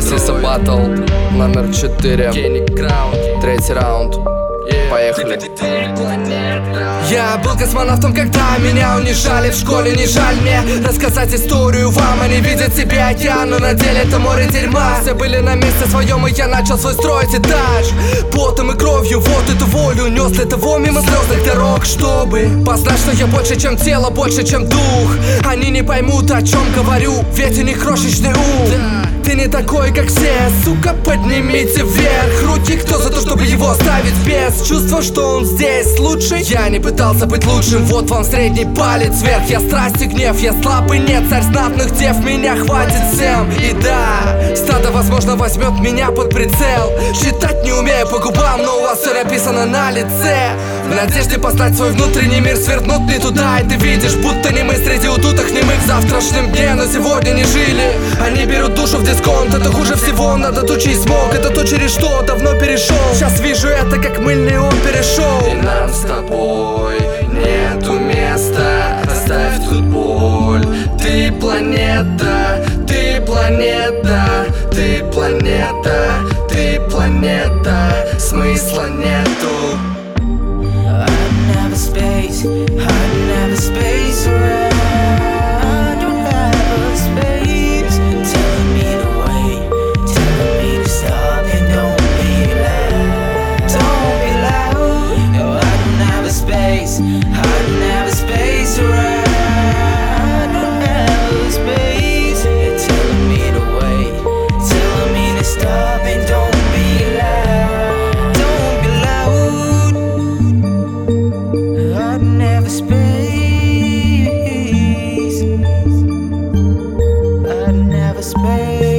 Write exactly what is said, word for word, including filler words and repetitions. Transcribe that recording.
Сиса Баттл номер четыре, третий раунд. Поехали. Я был космонавтом, когда меня унижали в школе. Не жаль мне рассказать историю вам, а не видеть себя я, но на деле это море дерьма. Все были на месте своем, и я начал свой строить этаж. Потом и кровью вот эту волю нес для того мимо звездных дорог, чтобы познать, что я больше, чем тело, больше, чем дух. Они не поймут, о чем говорю, ведь у них крошечный ум. Ты не такой, как все, сука, поднимите вверх руки, кто за то, чтобы его оставить без чувства, что он здесь лучше. Я не пытался быть лучшим, вот вам средний палец вверх. Я страсть и гнев, я слабый, нет, царь знатных дев, меня хватит всем. И да, стадо, возможно, возьмет меня под прицел. Считать не умею по губам, но у вас все написано на лице. В надежде познать свой внутренний мир, свернут не туда, и ты видишь, будто не мы среди удутых немых в завтрашнем дне, но сегодня не жили. Они берут душу в дисконт, это хуже всего, надо тучи смог, это то, через что давно перешел. Сейчас вижу это, как мыльный он перешел. И нам с тобой нету места, оставь тут боль. Ты планета, ты планета, ты планета, ты планета, смысла нету. I don't have a space, I don't have a space around. I don't have a space. Telling me to wait, telling me to stop, and don't be loud, don't be loud. No, I don't have a space, I don't have a space around. I don't have a space. They're telling me to wait, telling me to stop, and don't be loud, don't be loud. I don't have a space. I don't have a space.